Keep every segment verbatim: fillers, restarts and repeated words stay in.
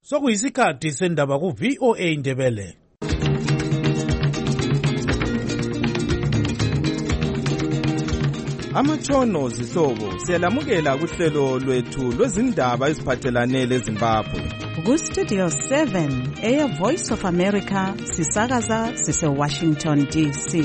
Sokuyisikhathi sendaba ku V O A Ndebele. Amatshono zihlobo siyalamukela kuhlelo lwethu lwezindaba eziphathelane leZimbabwe. Ku Studio seven eya Voice of America sisakaza sise Washington D C.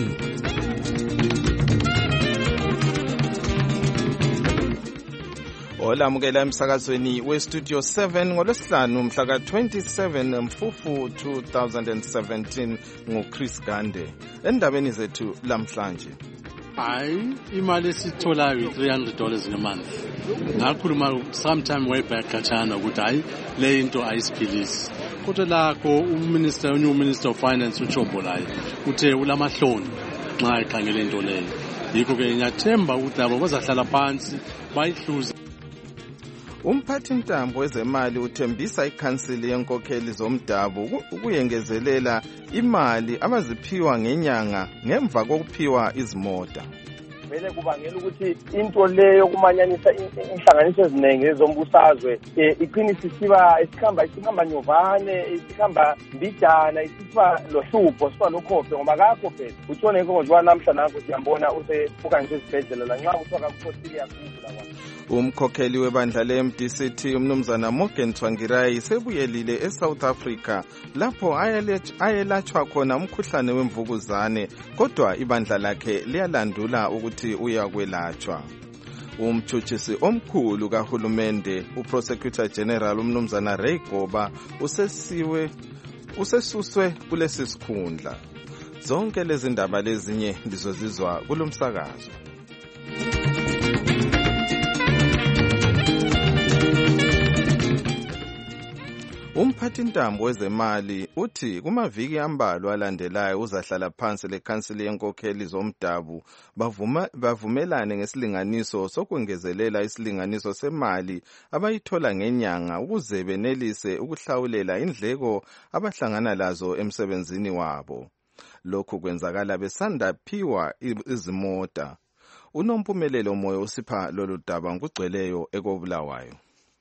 Olamukela emsakazweni we Studio seven ngolwesihlanu mhla ka twenty-seven Mfufu two thousand seventeen nguChris Gande. Endabeni zethu lamhlanje. Hayi, imali esitholayo three hundred dollars a month. Ngakhuluma sometime way back kachana ukuthi hayi le into ayisiphilisi. Kodwa lakho uminister new minister of finance uChombo laye uthe ulamahloni nxa ekhangela into leyo. Yikho ke ngiyathemba ukuthi labo bazahlala phansi bayihluze. Umphathi ntambo wezemali uthembisa ikhansili yenkokheli zomdabu ukuyengezelela imali abaziphiwa ngenyanga ngemva kokuphiwa izimota. Vele kubangela ukuthi into leyo kumanyanisa inhlanganiso eziningi ezombusazwe iqinisa isiba isikhamba isikhamba nyovane isikhamba mbijana isiba lohlupho siba lokhophe ngoba kakho phela utshone inkonzo namhla nanku siyambona use ukanje isibhedlela la nxa uthoka kuphosile yakuvula kwa. Umkhokheli webandla le M D C T umnumzana Morgan Tsvangirai sebuyelile eSouth Africa lapho ayelatshwa khona umkhuhlane wemvukuzane kodwa ibandla lakhe liyalandula ukuthi uyakwelatshwa. Umtshutshisi omkhulu kahulumende uProsecutor General umnumzana Ray Goba usesiwe usesuswe kulesi sikhundla. Zonke lezi ndaba lezinye lizozizwa kulomsakazo. Umphathi ntambo wezemali uthi kumaviki ambalwa alandelayo uzahlala phansi lekhansili yenkokheli zomdabu bavuma bavumelane ngesilinganiso sokwengezelela isilinganiso semali abayithola ngenyanga ukuze benelise ukuhlawulela indleko abahlangana lazo emsebenzini wabo. Lokhu kwenzakala besanda phiwa izimota. Unompumelelo moyo usipha lolu daba ngugcweleyo ekobulawayo.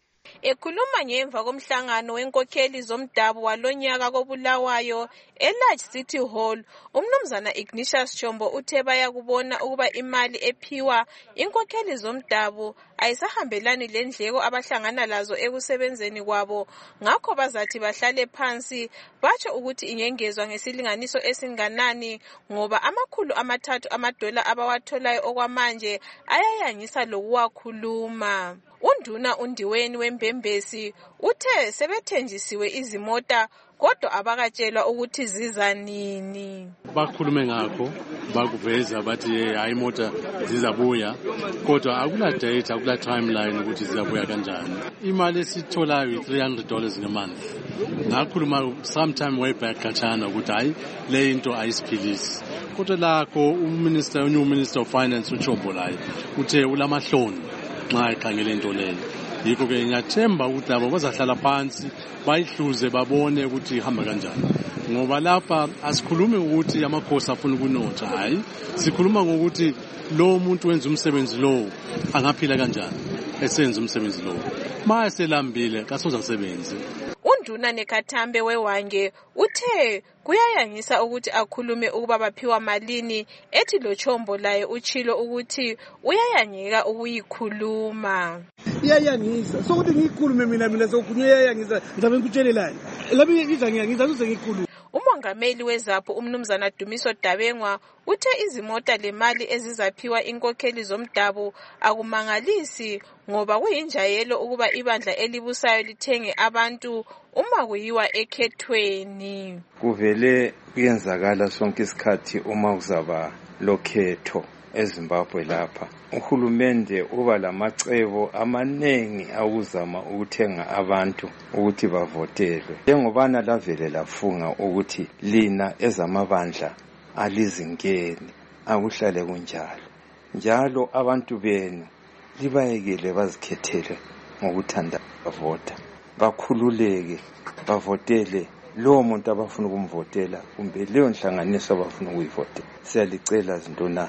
Ekhuluma ngemva komhlangano wenkokheli zomdabu walonyaka kobulawayo eLarge City Hall, umnumzana Ignatius Chombo uthe bayakubona ukuba imali ephiwa inkokheli zomdabu ayisahambelani lendleko abahlangana lazo ekusebenzeni kwabo, ngakho bazathi bahlale phansi batsho ukuthi ingengezwa ngesilinganiso esinganani ngoba amakhulu amathathu amadola abawatholayo okwamanje ayayangisa lokuwakhuluma. Unduna undiweni wembembesi uthe sebethenjisiwe izimota kodwa abakatshelwa ukuthi ziza nini. Bakhulume ngakho bakuveza bathi hayi imota zizabuya kodwa akula date akula timeline ukuthi zizabuya kanjani. Imali esitholayo three hundred dollars a month. Ngakhuluma sometime way back kachana ukuthi hayi le into ayisiphilisi. Kodwa lakho uminister new minister of finance uChombo laye uthe ulamahloni nxa ekhangela into leyo. Yikho ke ngiyathemba ukuthi labo bazahlala phansi bayihluze babone ukuthi ihamba kanjani. Ngoba lapha asikhulumi ukuthi amakhosi afuna ukunotha, hayi sikhuluma ngokuthi lo muntu wenza umsebenzi lo angaphila kanjani esenza umsebenzi lo. Mase selambile kasoza kusebenza. Unduna neKhathambe wewange uthe kuyayangisa ukuthi akhulume ukuba baphiwa malini, ethi lo Chombo laye uchilo ukuthi uyayangeka ukuyikhuluma. Iyayangisa sokuthi ngiyikhulume mina mina sokuthi uyayangisa ngizabe ngikutshelelani labi ngizangiyangiza uze ngikhulume. Umongameli wezapho umnumzana Dumiso Dabengwa uthe izimota lemali ezizaphiwa inkokheli zomdabu akumangalisi ngoba kuyinjayelo ukuba ibandla elibusayo lithenge abantu uma kuyiwa ekhethweni. Kuvele kuyenzakala sonke isikhathi uma kuzaba lokhetho eZimbabwe lapha. Uhulumende uba lamacebo amanengi awuzama ukuthenga abantu ukuthi bavotelwe. Njengobana lavele lafunga ukuthi lina ezamabandla alizingeni akuhlale kunjalo. Njalo abantu benu libayekele bazikhethele ngokuthanda bavota. Bakhululeke bavotele lo muntu abafuna ukumvotela kumbe leyo nhlanganiso abafuna ukuyivotela. Siyalicela zinto na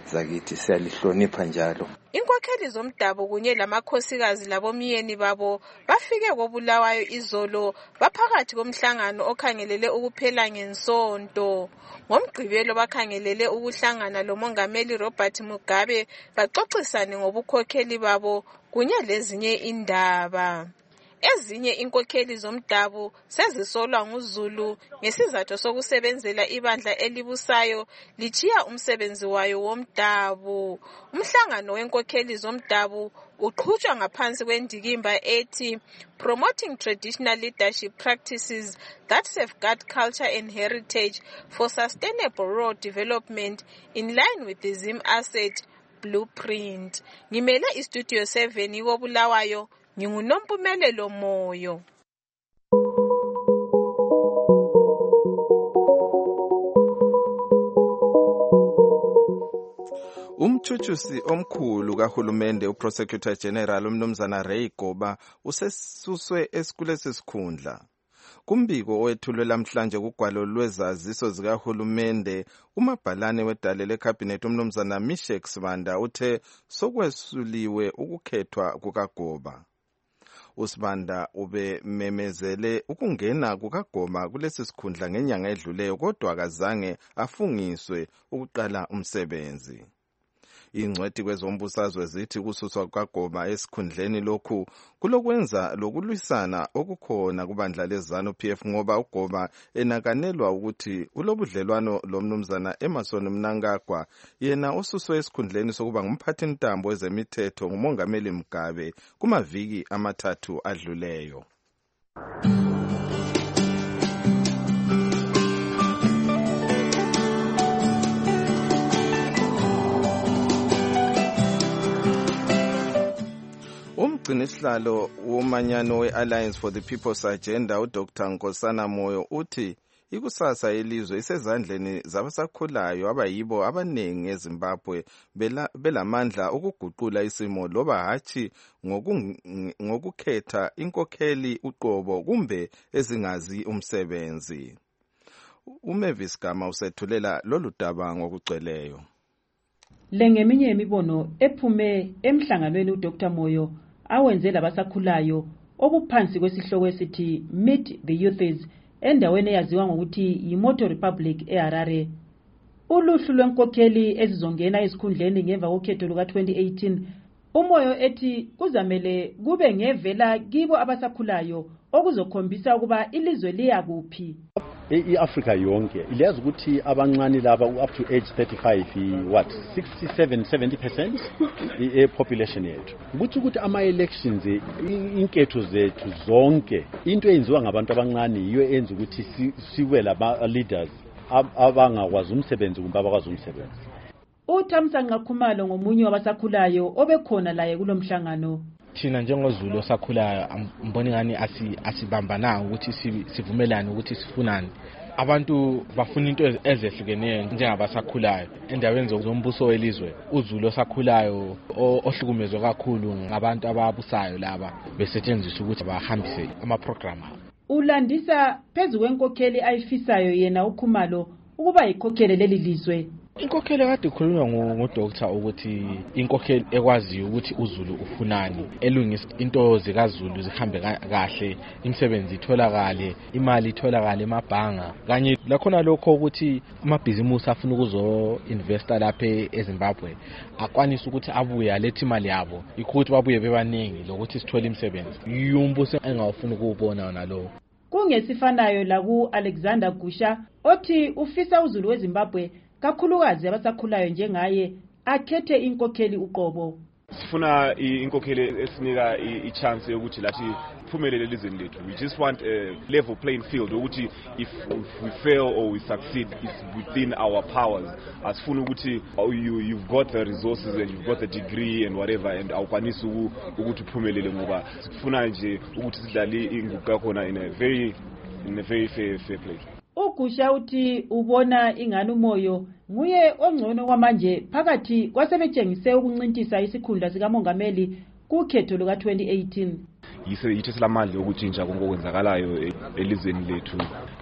zakithi siyalihlonipha njalo. Inkokheli zomdabu kunye lamakhosikazi labomyeni babo bafike koBulawayo izolo baphakathi komhlangano okhangelele ukuphela ngensonto. Ngomgqibelo bakhangelele ukuhlangana lomongameli Robert Mugabe baxoxisane ngobukhokheli babo kunye lezinye indaba. Ezinye inkokheli zomdabu sezisolwa nguZulu ngesizathu sokusebenzela ibandla elibusayo lichiya umsebenzi wayo womdabu. Umhlangano wenkokheli zomdabu uqhutshwa ngaphansi kwendikimba ethi Promoting Traditional Leadership Practices that Safeguard Culture and Heritage for Sustainable Rural Development in line with the Zim Asset Blueprint. Ngimele iStudio seven koBulawayo. NginguNompumelelo Moyo. Umthuthuzisi omkhulu kahulumende uProsecutor General umnumzana Ray Goba usesuswe esikulesi sikhundla. Kumbiko owethulwe lamhlanje kugwalo lwezaziso zikahulumende, umabhalane wedale leCabinet umnumzana Mishek Sibanda uthe sokwesuliwe ukukhethwa kukaGoba. uSibanda ubememezele ukungena kukaGoba kulesi sikhundla ngenyanga edluleyo kodwa akazange afungiswe ukuqala umsebenzi. Ingcwethi kwezombusazwe zithi kususwa kukaGoba esikhundleni lokhu kulokwenza lokulwisana okukhona kubandla leZANU P F ngoba uGoba enakanelwa ukuthi ulobudlelwano lomnumzana Emerson Mnangagwa yena osuswe esikhundleni sokuba ngumphathi ntambo wezemithetho ngumongameli Mugabe kumaviki amathathu adluleyo. Umgcinisihlalo womanyano we-Alliance for the People's Agenda uDoctor Nkosana Moyo uthi ikusasa yelizwe isezandleni zabasakhulayo abayibo abanengi eZimbabwe belamandla ukuguqula isimo loba hathi ngokukhetha inkokheli uqobo kumbe ezingazi umsebenzi. uMavis Gama usethulela lolu daba ngokugcweleyo. Lengeminye imibono ephume emhlanganweni uDoctor Moyo awenze labasakhulayo okuphansi kwesihloko esithi Meet the Youths endaweni eyaziwa ngokuthi yiMoto Republic eHarare. Uluhlu lwenkokheli ezizongena esikhundleni ngemva kokhetho luka twenty eighteen uMoyo ethi kuzamele kube ngevela kibo abasakhulayo okuzokhombisa ukuba ilizwe liya kuphi. iAfrica yonke iyazi ukuthi abancane laba up to age thirty-five what sixty-seven seventy percent population yethu ukuthi ukuthi ama elections inketho zethu zonke into eyenziwa ngabantu abancane yiyo enza ukuthi siwe laba leaders abangakwazi umsebenzi kumbe abakwazi umsebenzi. uThamsanqa Khumalo ngomunye wabasakhulayo obekhona laye kulomhlangano. Thina njengoZulu osakhulayo mbona ngani asibambana ukuthi sivumelane ukuthi sifunani. Abantu bafuna into ezehlukeneyo njengabasakhulayo endaweni zombuso welizwe. uZulu osakhulayo ohlukumezwe kakhulu ngabantu ababusayo laba besetshenziswa ukuthi bahambise ama program. Ulandisa phezulu kwenkokheli ayifisayo yena uKhumalo ukuba ikhokhele leli lizwe. Inkokheli kade ikhulunywa ngoDoctor ukuthi inkokheli ekwaziyo ukuthi uZulu ufunani, elungisa into zikaZulu zihambe kahle, imisebenzi itholakale, imali itholakale emabhanga, kanye lakhona lokho ukuthi amabhizimusi afuna ukuzo investa lapha eZimbabwe akwanisa ukuthi abuye alethe imali yabo, ukuthi babuye bebaningi lokuthi sithole imisebenzi. Yumbuso engawufuna ukubona nalo. Kungesifanayo la ku Alexander Gusha othi ufisa uZulu weZimbabwe kakhulukazi abasakhulayo njengaye akhethe inkokheli uqobo. Sifuna inkokheli esinika ichance yokuthi lathi phumelele elizweni lethu. We just want a level playing field ukuthi if, if we fail or we succeed it's within our powers. Asifuna ukuthi you you've got the resources and you've got the degree and whatever and awukwanisi ukuthi uphumelele ngoba sifuna nje ukuthi sidlale inguqa khona in a very in a very fair fair play. Ugusha uthi ubona ingane uMoyo nguye ongcono kwamanje phakathi kwasebetshengise ukuncintisa isikhundla sikamongameli kukhetho luka twenty eighteen. Yise yithi silamandla okutshintsha konke okwenzakalayo elizweni lethu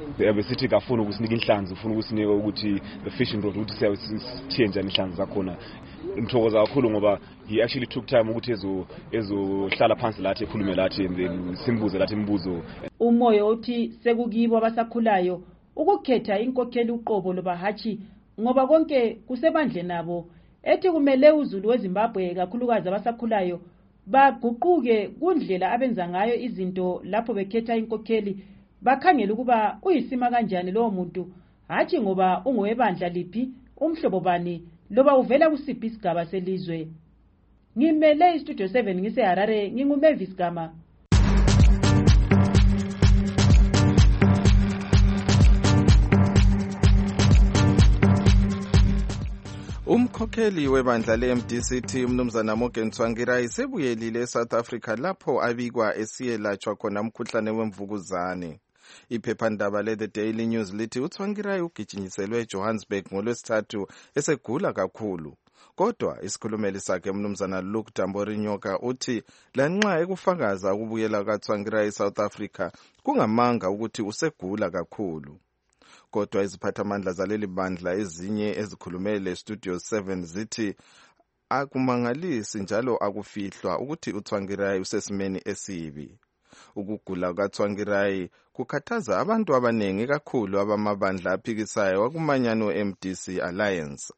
abesithi kafuna ukusinika inhlanzi ufuna ukusinika ukuthi the fishing rod ukuthi siyasithiye njani inhlanzi zakhona. Ngithokoza kakhulu ngoba he actually took time ukuthi ezo ezohlala phansi lathi ekhulume lathi and then simbuze lathi imibuzo. Umoyo uthi sekukibo abasakhulayo ukukhetha inkokheli uqobo loba hachi ngoba konke kusebandle nabo ethi kumele uZulu weZimbabwe kakhulukazi abasakhulayo baguquke kundlela abenza ngayo izinto lapho bekhetha inkokheli bakhangela ukuba uyisima kanjani lowo muntu hachi ngoba ungowebandla liphi umhlobo bani loba uvela kusiphi isigaba selizwe. Ngimele istudio seven ngise Harare nginguMavis Gama. Umkhokheli webandla le-M D C T umnumzana Morgan Tsvangirai sebuyelile eSouth Africa lapho abikwa esiyelatshwa khona umkhuhlane wemvukuzane. Iphephandaba le-The Daily News lithi uTsvangirai ugijinyiselwe eJohannesburg ngolwesithathu esegula kakhulu. Kodwa isikhulumeli sakhe umnumzana Luke Tamborinyoka uthi lanxa ekufakaza ukubuyela kaTsvangirai eSouth Africa kungamanga ukuthi usegula kakhulu. Kodwa iziphathamandla zaleli bandla ezinye ezikhulumele Studio seven zithi akumangalisi njalo akufihlwa ukuthi uTsvangirai usesimeni esibi. Ukugula kaTsvangirai kukhathaza abantu abaningi kakhulu abamabandla aphikisayo wakumanyano M D C Alliance.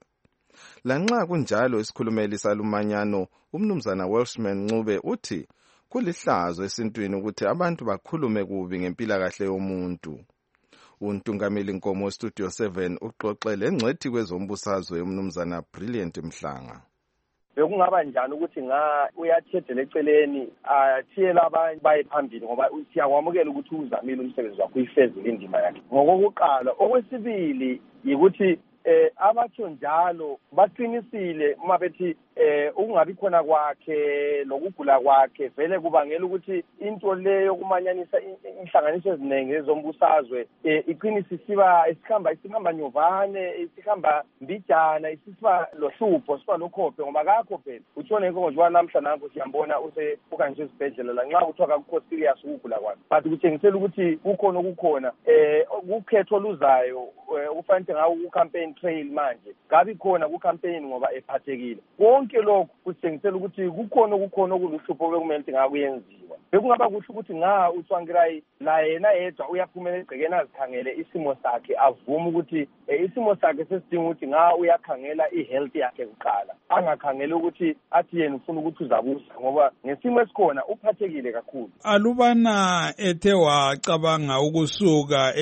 Lanxa kunjalo isikhulumeli salumanyano umnumzana Welshman Ncube uthi kulihlazo esintwini ukuthi abantu bakhulume kubi ngempilakahle yomuntu. Untungameli Nkomo Studio seven uxoxele engcethi kwezombusazwe umnumzana Brilliant Mhlanga. Bekungaba njani ukuthi nga uyathedela eceleni athiyela abantu baye phambili ngoba siyakwamukela ukuthi uzamile umsebenzi wakho uyifezile indima yakhe. Ngokokuqala okwesibili yikuthi eh abatho njalo baqinisile uma bethi eh ukungabi khona kwakhe lokugula kwakhe vele kubangela ukuthi into leyo kumanyanisa inhlanganiso eziningi ezombusazwe iqinisa isiba isikhamba isikhamba nyovane isikhamba mbijana isiba lohlupho siba lokhophe ngoba kakho phela utshone nkonjwa namhla nanko siyambona use ukanjwe esibhedlela la nxa kuthiwa kakukho serious ukugula kwakhe but kutshengisela ukuthi kukhona okukhona eh ukhetho luzayo ufanele ngawo ku campaign trail manje gabi khona ku campaign ngoba ephathekile konke lokho kutshengisela ukuthi kukhona okukhona okuluhlupho bekumele ngakuyenziwa bekungaba kuhle ukuthi nga uTsvangirai la yena yedwa uyaphumela egcekeni azikhangele isimo sakhe avume ukuthi isimo sakhe sesidinga ukuthi nga uyakhangela ihealth yakhe kuqala angakhangela ukuthi athi yena ufuna ukuthi uzabusa ngoba ngesimo esikhona uphathekile kakhulu. Alubana ethe wacabanga ukusuka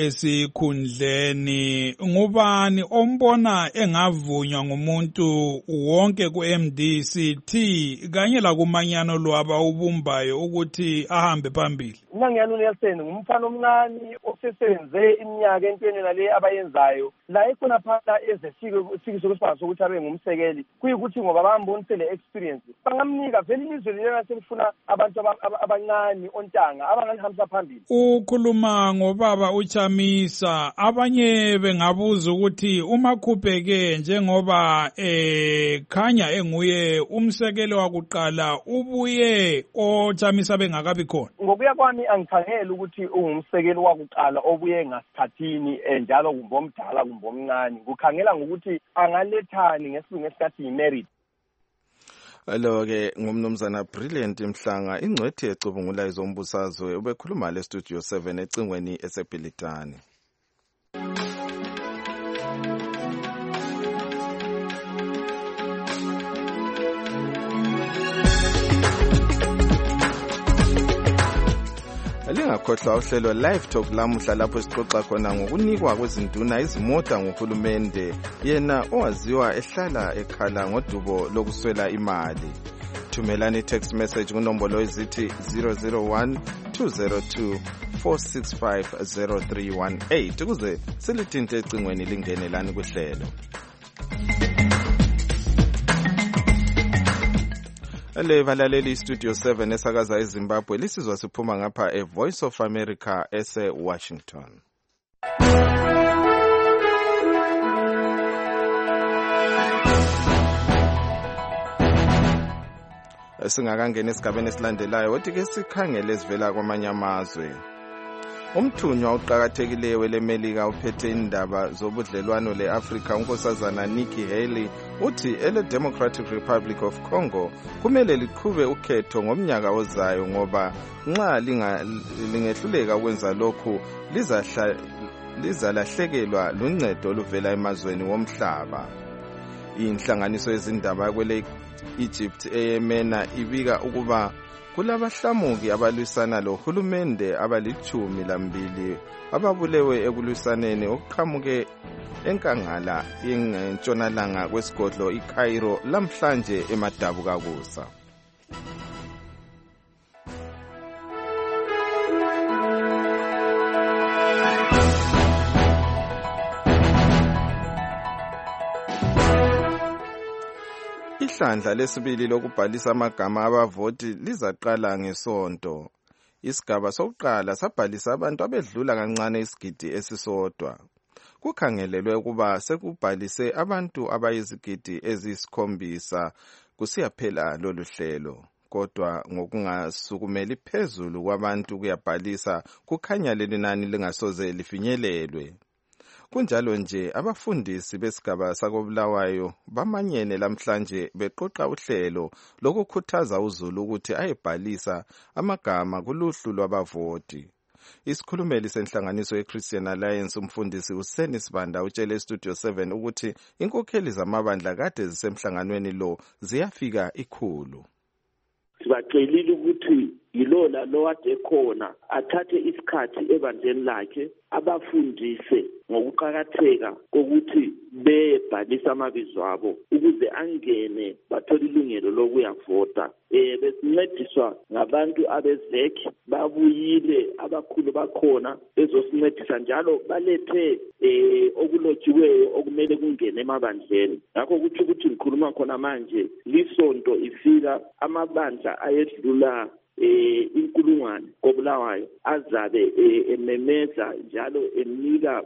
esikhundleni ngubani ombona engavunywa ngumuntu wonke ku M D C T kanye la kumanyano lwaba ubumbayo ukuthi ahambe phambili? Nangiyanu Nelson ngumfana omncane osesenze iminyaka entweni nale abayenzayo la ekhona phana ezefike usikise kwesibazo ukuthi abe ngumsekeli kuyikuthi ngoba bambonisele experience bangamnika vele ilizwe lena selifuna abantu abancane ontanga abangalihambisa phambili. Ukhuluma ngobaba uChamisa abanye bengabuza ukuthi uma khupheke njengoba eh khanya enguye umsekeli wakuqala ubuye oChamisa bengakabi khona. Ngokuya kwami angikhangela ukuthi ungumsekeli wakuqala obuye ngasikhathini njalo kumbomdala kumbomncane kukhangela ngokuthi angalethani ngesilungu esikathi yimerit. Alo ke ngumnumzana Brilliant Mhlanga ingcwethi ecubungula izombusazwe ubekhuluma le Studio seven ecingweni esebhilitani. Lingakhohlwa uhlelo Live Talk lamuhla lapho sixoxa khona ngokunikwa kwezinduna izimota nguhulumende yena owaziwa ehlala ekhala ngodubo lokuswela imali. Thumelani text message kunombolo ezithi zero zero one two zero two four six five zero three one eight ukuze silithinte ecingweni lingenelani kuhlelo. Le valaleli Studio seven esakaza eZimbabwe lisizwa siphuma ngapha e Voice of America ese Washington. Singakangena esigabeni esilandelayo othi ke sikhangele sivela kwamanye amazwe. Umthunywa uqhakathekileyo welemelika uphethe indaba zobudlelwano le-Afrika unkosazana Nikki Haley uthi ele Democratic Republic of Congo kumele liqhube ukhetho ngomnyaka ozayo ngoba nxa lingehluleka ukwenza lokhu lizahla lizalahlekelwa luncedo oluvela emazweni womhlaba. Inhlanganiso yezindaba kwele Egypt eyemena ibika ukuba kulabahlamuki abalwisana lohulumende abalichumi lambili ababulewe ekulwisaneni okuqhamuke enkangala yentshonalanga kwesigodlo iCairo lamhlanje emadabukakusa. Ihlandla lesibili lokubhalisa amagama abavoti lizaqala ngesonto. Isigaba sokuqala sabhalisa abantu abedlula kancane isigidi esisodwa. Kukhangelelwe ukuba sekubhalise abantu abayizigidi eziyisikhombisa kusiyaphela lolu hlelo. Kodwa ngokungasukumeli phezulu kwabantu kuyabhalisa kukhanya leli nani lingasoze lifinyelelwe. Kunjalo nje abafundisi besigaba sakobulawayo bamanyene lamhlanje beqoqa uhlelo lokukhuthaza uZulu ukuthi ayebhalisa amagama kuluhlu lwabavoti. Isikhulumeli senhlanganiso yeChristian Alliance umfundisi uSeni Sibanda utshele eStudio seven ukuthi inkokheli zamabandla kade zisemhlanganweni lo ziyafika ikhulu. Sibacelile ukuthi yilola lo ade khona athathe isikhathi ebandleni lakhe abafundise ngokuqhakatheka kokuthi bebhalisa amabizo abo ukuze angene bathole ilungelo lokuyavota. Eh besincediswa ngabantu abezeki babuyile abakhulu bakhona bezosincedisa njalo balethe eh okulotshiweyo okumele kungene emabandleni. Ngakho ukuthi ukuthi ngikhuluma khona manje lisonto ifika amabandla ayedlula eh inkulungwane kobulawayo azabe ememeza njalo enika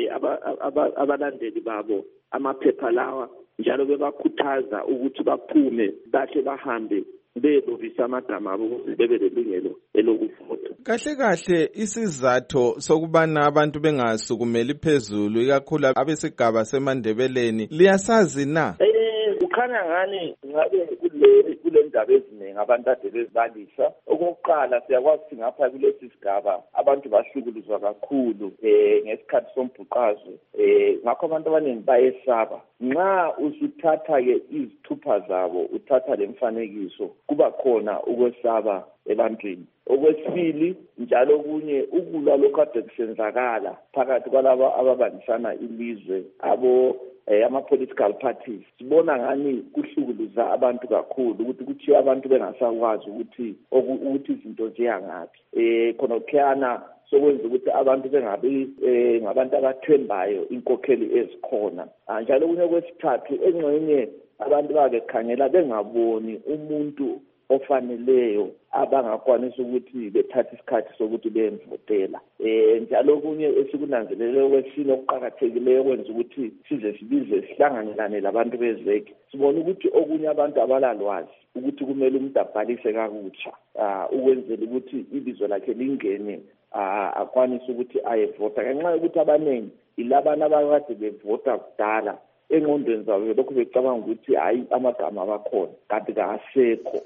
abalandeli babo amaphepha lawa njalo bebakhuthaza ukuthi baphume bahle bahambe bebovisa amagama abo ukuze bebe lelungelo elokuvota. Kahle kahle isizathu sokubana abantu bengasukumeli phezulu ikakhulu abesigaba semandebeleni liyasazi na? Eh kukhanya ngani ngabe kule kule ndaba eziningi abantu ade bezibalisa. Okokuqala siyakwazi ngapha kulesi sigaba abantu bahlukuluzwa kakhulu eh ngesikhathi sombhuqazo eh ngakho abantu abaningi bayesaba. Nxa usuthatha ke izithupha zabo uthatha lemfanekiso kuba khona ukwesaba ebantwini. Okwesibili njalo kunye ukulwa lokade kusenzakala phakathi kwalabo ababandisana ilizwe abo eh ama political parties sibona ngani kuhlukuluza abantu kakhulu ukuthi kuthiwa abantu bengasakwazi ukuthi ukuthi izinto ziyangaphi eh khona khana sokwenza ukuthi abantu bengabi eh ngabantu abathembayo inkokheli ezikhona. Njalo kunye kwesithathu engxenye abantu bake khangela bengaboni umuntu ofaneleyo abangakwanisa ukuthi bethathe isikhathi sokuthi bemvotela. Eh njalo kunye esikunanzelele kwesino okuqhakathekileyo kwenza ukuthi size sibize sihlanganelane labantu bezeki. Sibona ukuthi okunye abantu abalalwazi ukuthi kumele umuntu abhalise kakutsha ah ukwenzela ukuthi ibizo lakhe lingene akwanisa ukuthi ayevota ngenxa yokuthi abaningi ilabana abakade bevota kudala engqondweni zabo lokho becabanga ukuthi hayi amagama abakhona kanti kasekho.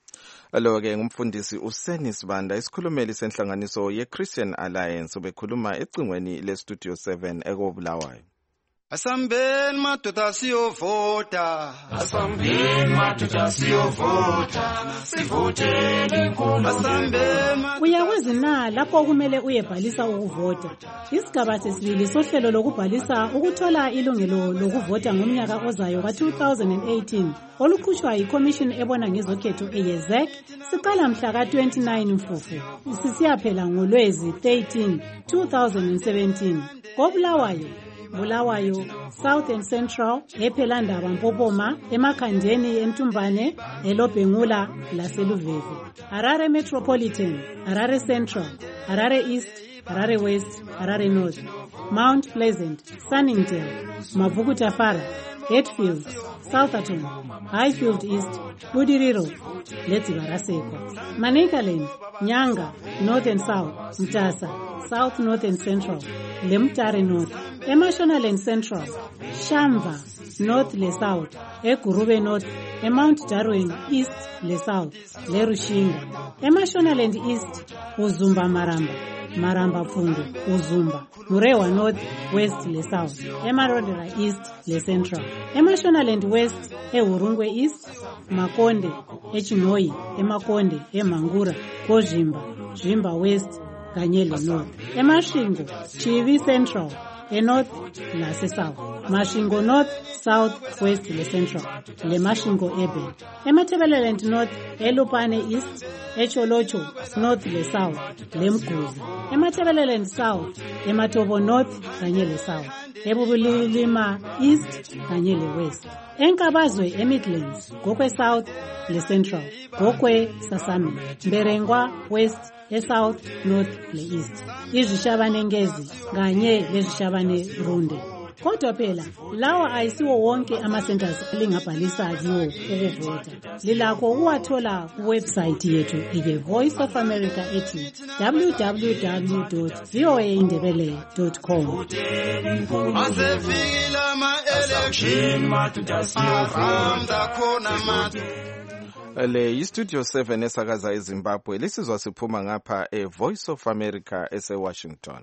Alo-ke ngumfundisi uSeni Sibanda isikhulumeli senhlanganiso yeChristian Alliance ubekhuluma ecingweni leStudio seven ekobulawayo. Asambeni madoda siyovota, asambeni madoda siyovota, sivotele inkulu. Asambeni uyakwazi na lapho kumele uyebhalisa ukuvota. Isigaba sesibili sohlelo lokubhalisa ukuthola ilungelo lokuvota ngomnyaka ozayo ka two thousand eighteen olukhutshwa yiCommission ebona ngezokhetho eyezek siqala mhla ka twenty-nine Mfufu sisiyaphela ngoLwezi thirteen two thousand seventeen kobulawayo Bulawayo, South and Central, ePhelandaba Mpopoma, eMakhandeni eMtumbane, eLobhengula laseLuveve. Harare Metropolitan, Harare Central, Harare East, Harare West, Harare North, Mount Pleasant, Sunningdale, Mavukutafara, Hatfield, Southerton, Highfield East, Budiriro, Letsivarasekwa, Manicaland, Nyanga, North and South, Mtasa, South North and Central, Lemtare North, Emashonaland Central, Shamva, North le South, Ekurube North, e Mount Darwin East le South, le Rushinga, Emashonaland East, Uzumba Maramba, Maramba Fundu, Uzumba, Murewa North, West le South, Emarodera East le Central, Emashonaland West, e Urungwe East, Makonde, e Chinoi, e Makonde, e Mangura, Kojimba, Jimba West, Kanyele North, Emashingo, Chivi Central, e North la se South, Mashingo North, South, West le Central, le Mashingo Ebe, Ematebeleland North, e Lupane East, e Cholocho, North le South, le Mkuzi, Ematebeleland South, e Matobo North, Kanyele South, e Bubulilima East, Kanyele West, Enkabazwe e Midlands, Gokwe South, le Central, Gokwe Sasami, Mberengwa West, e South, North le East, izishabane ngezi kanye lezishabane runde. Kodwa phela lawa ayisiwo wonke ama centers elingabhalisa kiwo ukuvota. Lilakho ukuwathola ku website yethu iye Voice of America ethi w w w dot v o a indebele dot com. Asefikile ma election matutasiyohamba khona matu. Le iStudio seven esakaza eZimbabwe lisizwa siphuma ngapha e Voice of America ese Washington.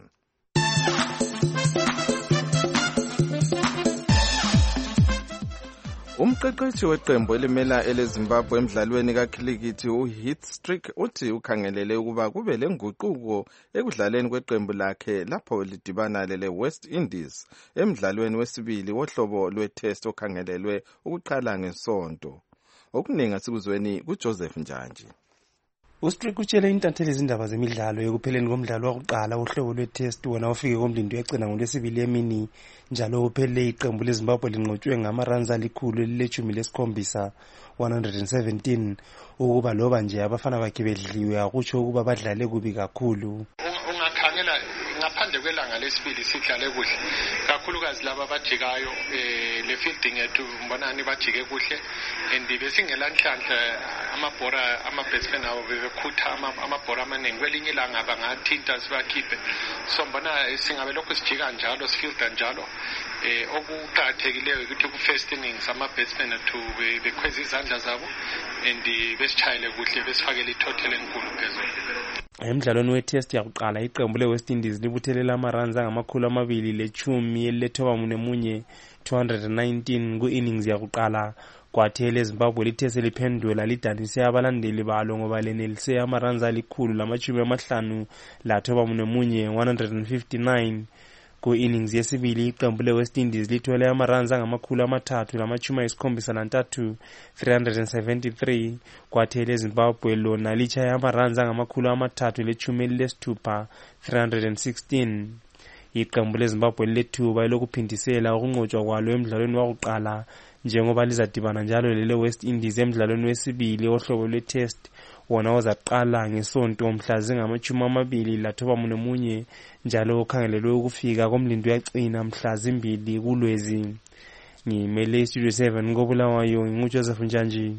Umqeqeshi weqembu elimela eleZimbabwe emidlalweni kakhilikithi uHeath Streak uthi ukhangelele ukuba kube lenguquko ekudlaleni kweqembu lakhe lapho lidibana lele West Indies emidlalweni wesibili wohlobo lwe-test okhangelelwe ukuqala ngesonto. Okuningi asikuzweni kuJoseph Njanji. uStrick utshele intatheli izindaba zemidlalo ekupheleni komdlalo wokuqala wohlobo lwe-test wona ufike komdindo yegcina ngolwesibili emini njalo uphelele iqembu leZimbabwe linqotshwe ngamaranza alikhulu elileshumi lesikhombisa one hundred seventeen ukuba loba nje abafana bakhe bedliwe akutsho ukuba badlale kubi kakhulu. Ungakhangela ngaphandle kwelanga lesibili sidlale kuhle kakhulukazi laba abajikayo le fielding yethu mbonani bajike kuhle and besingela nhlanhla amabhora ama-batsmen abo bebekhutha amabhora amaningi kwelinye ilanga bangathinta sibakhiphe so mbona singabe lokhu sijika njalo sifielda njalo eh okuqhathekileyo ukuthi ku-first innings ama-batsmen ethu bekhweza izandla zabo and besitshayele kuhle besifakele itotal enkulu phezulu. Emidlalweni we-test yakuqala iqembu le-West Indies libuthelela amaruns angamakhulu amabili lechumi elithoba munemunye two hundred nineteen ku-innings yakuqala kwathi eleZimbabwe lithe seliphendula lidanise abalandeli balo ngoba lenelise amaruns alikhulu lamachumi amahlanu lathoba munemunye one hundred fifty-nine. Ku-innings yesibili iqembu le-West Indies lithole amaruns angamakhulu amathathu lamachumi ayisikhombisa nantathu three hundred seventy-three kwathi eleZimbabwe lona litshaya amaruns angamakhulu amathathu lechumi elilesithupha three hundred sixteen. Iqembu leZimbabwe lilethuba elokuphindisela ukunqotshwa kwalo emidlalweni wakuqala njengoba lizadibana njalo lele-West Indies emidlalweni wesibili ohlobo lwe-test wona ozaqala ngesonto mhla zingamachumi amabili lathoba munemunye njalo ukhangelelwe ukufika komlindo yagcina mhla zimbili kuLwezi. Ngimele iStudio seven ngobulawayo nguJoseph Njanji.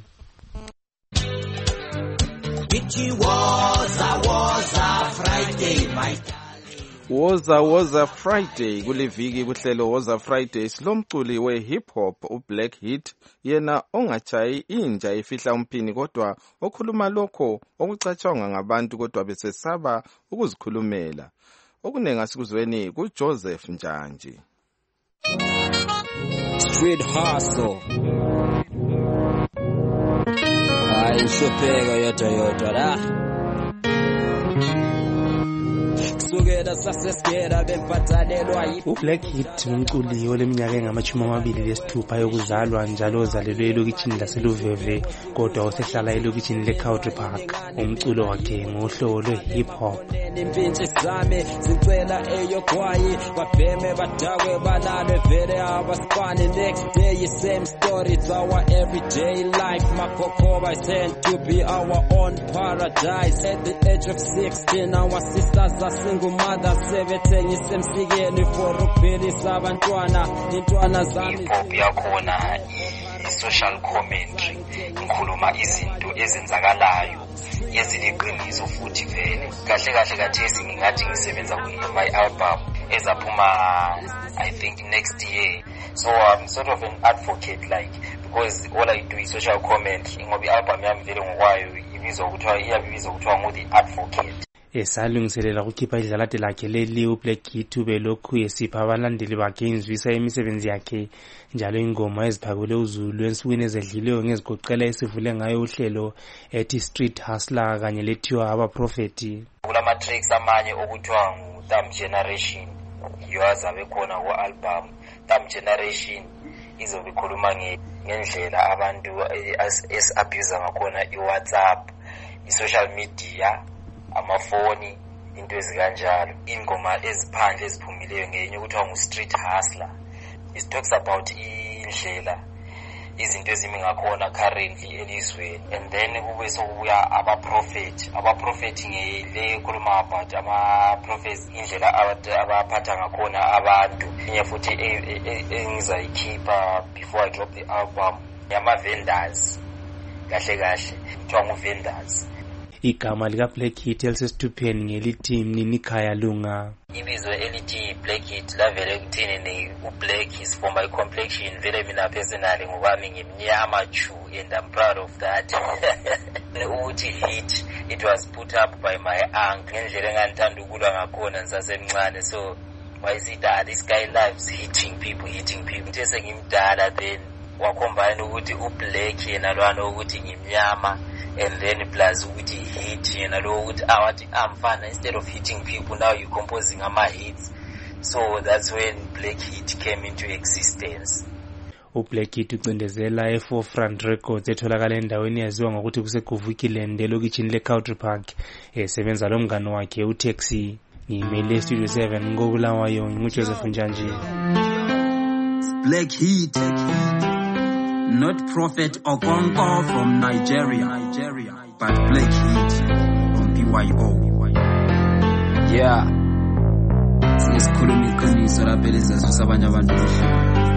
Woza Woza Friday kuliviki kuhlelo Woza Friday silomculi we-hip hop uBlack Hit yena ongachayi inja efihla umphini kodwa okhuluma lokho okucatshangwa ngabantu kodwa besesaba ukuzikhulumela. Okunenga sikuzweni kuJoseph Njanji. Street hustle. Ay shopeka yodwa yodwa la. uBlack Hit umculi oleminyaka engamachumi amabili lesithupha yokuzalwa njalo ozalelwe elokitshini laseLuveve kodwa osehlala elokitshini leCountry Park. Umculo wakhe ngohlobo lwe-hip hop. Impintshi zami zicela eyogwayi babheme badakwe balale vele abasifani next day same story it's our everyday life makokoba is sent to be our own paradise at the age of sixteen. Our sisters are single mothers, sebethengisa emsikeni for ukuphilisa abantwana. Intwana zami pop yakhona i-social commentary, ngikhuluma izinto ezenzakalayo eziliqiniso futhi vele. Kahle kahle kathesi ngingathi ngisebenza my album ezaphuma I think next year. So I'm sort of an advocate, like, because all I do is social commentary. Ngoba i-album yami vele ngokwayo ibizwa kuthiwa iyabizwa kuthiwa ngu-The Advocate. esalungiselela ukukhipha idlalade lakhe leli uBlack Kid ube lokhu esipha abalandeli bakhe inzwisa imisebenzi yakhe njalo ingoma eziphakule uZulu ensukwini ezedlileyo ngezigoqela esivule ngayo uhlelo ethi Street Hustler kanye lethiwa abaprofeti. Kulama tracks amanye okuthiwa ngu-Thumb Generation yozabe khona ku-album. Thumb Generation izobe ikhuluma ngendlela abantu esi-abuse ngakhona i-WhatsApp, i-social media, amafoni, into ezikanjalo. Ingoma eziphandle eziphumileyo ngenye ukuthiwa ngu-Street Hustler. It talks about indlela izinto ezimi ngakhona currently elizweni. And then kube sokubuya abaprofeti. Abaprofeti ngele khuluma about ama-prophets, indlela abaphatha ngakhona abantu. Inye futhi engizayikhipha before I drop the album yama-vendors. Kahle kahle kuthiwa ngu-vendors. Igama lika Black Kid elisesithupheni ngelithi Mninikhaya Lunga. Ibizo elithi Black Kid lavele kuthini ni u-black is for my complexion. Vele mina personally ngobami ngimnyama chu and I'm proud of that. Uthi hit, it was put up by my uncle ngendlela engandithanda ukulwa ngakhona ngisasemncane. So why is it that this guy loves hitting people, hitting people? Nje sengimdala then wacombine ukuthi u-black yena lwana ukuthi ngimnyama. And then plus ukuthi hit yena lo ukuthi awathi amfana, instead of hitting people now you composing ama hits. So that's when Black Hit came into existence. uBlack Kid ucindezela e-Forefront Records etholakala endaweni yaziwa ngokuthi kuseGuvukiland elokitshini leCountry Park. Esebenza lo mngane wakhe uTaxi. Ngimele Studio seven ngokulawayo nguJoseph Njanji. Black Hit, not Prophet Okonkwo from Nigeria, Nigeria, but Black Hit from P Y O. Yeah. Sisikhuluma iqiniso lapha elizazwisa abanye abantu kuhle.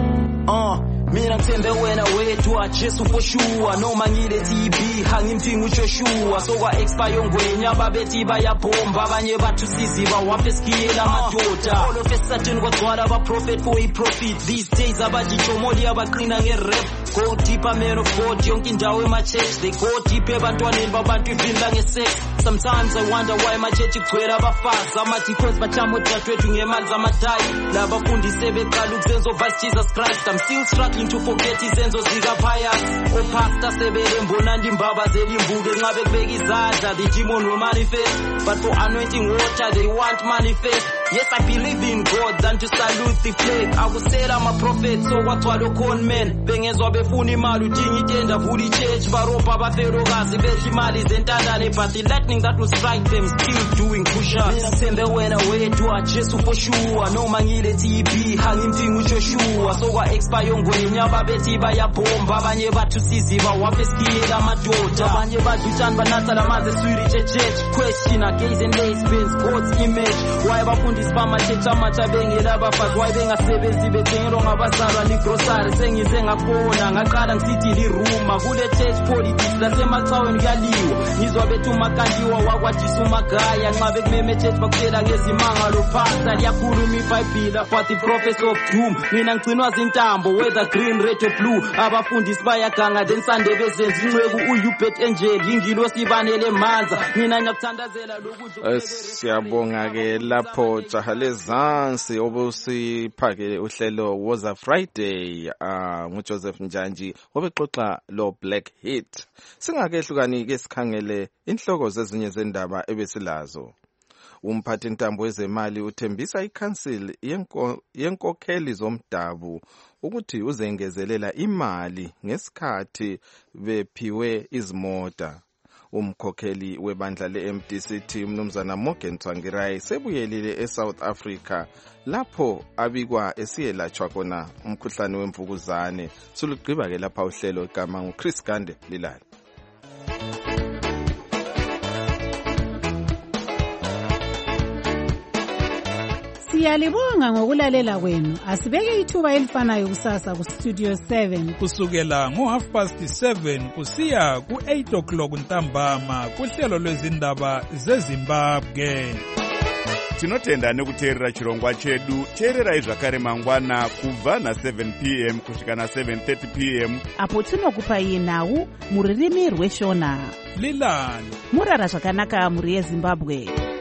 Uh, mina ngithembe wena wethu ajesu for sure. Noma ngile T B hangimthinga uJoshua. Sokwa expire ngwenya babethi bayabhomba abanye bathu siziba wafe skiyela amadoda. All of a sudden kwagcwala aba prophet for a profit. These days abajijomoli abaqina ngerap. Go deeper man of God yonke indawo ema-church. They go deep ebantwaneni babantu ivinla ngesex. Sometimes I wonder why my church igcwele abafazi. Amathi cause bachamo dadwethu ngemali zamadayi. Labafundi sebeqala ukuzenza vice Jesus Christ. I'm still struggling to forget izenzo zikaphayas. O pastor sebele mbonandi imbabazela imbuke enqabe kubeka izandla. The demon will manifest, but for anointing water they want manifest. Yes, I believe in God than to salute the flag. I will say I'm a prophet, so kwagcwala con men bengezwa befuna imali udinga itenda vula ichurch baropa abafelokazi bedla imali zentandane, but the lightning that will strike them still doing push-ups. Mina ngithembe wena wethu ajesu for sure. Noma ngile T B hangimthinga uJoshua. Sokwa expire ngwenya ababethi bayabhomba abanye bathu siziba wafe skiyela amadoda. Abanye bathu utshani banatha lamanzi eswiri church. Question against and lesbians God's image. Why abafundisi bamachecha amatsha bengela abafazi? Why bengasebenzi bethengelwa ngabazalwa ligrosari? Sengize ngafona ngaqala ngisithi liruma kule church politics lasemacaweni kuyaliwa. Ngizwa bethu makandiwa wakwaJesu magaya nxabe kumeme church bakutshela ngezimangalo phasa liyakhuluma iBhayibheli but the prophets of doom. Mina ngcinwa zintambo whether green red or blue. Abafundisi bayaganga then sandebe zenza inceku uYubet Angel ingilosi ibanele manza. Mina ngiyakuthandazela lokudla. Siyabonga ke lapho jahalezansi obusiphakele uhlelo Woza Friday uh, nguJoseph Njanji obexoxa lo Black Hit. Singakehlukani ke sikhangele inhloko zezinye zendaba ebesilazo. Umphathi ntambo wezemali uthembisa iCouncil yenko yenkokheli zomdabu ukuthi uzengezelela imali ngesikhathi bephiwe izimota. Umkhokheli webandla le-M D C T umnumzana Morgan Tsvangirai sebuyelile eSouth Africa lapho abikwa esiyelatshwa khona umkhuhlane wemvukuzane. Sulugqiba ke lapha uhlelo igama nguChris Gande Lilala. Siyalibonga ngokulalela kwenu. Asibeke ithuba elifanayo kusasa ku Studio seven. Kusukela ngo half past seven kusiya ku eight o'clock ntambama kuhlelo lwezindaba zeZimbabwe. Tinotenda nekuteerera chirongwa chedu. Teererai zvakare mangwana kubva na seven p m kusvika na seven thirty p m apo tinokupai nhau muririmi rweshona. Lilani murara zvakanaka muri yeZimbabwe.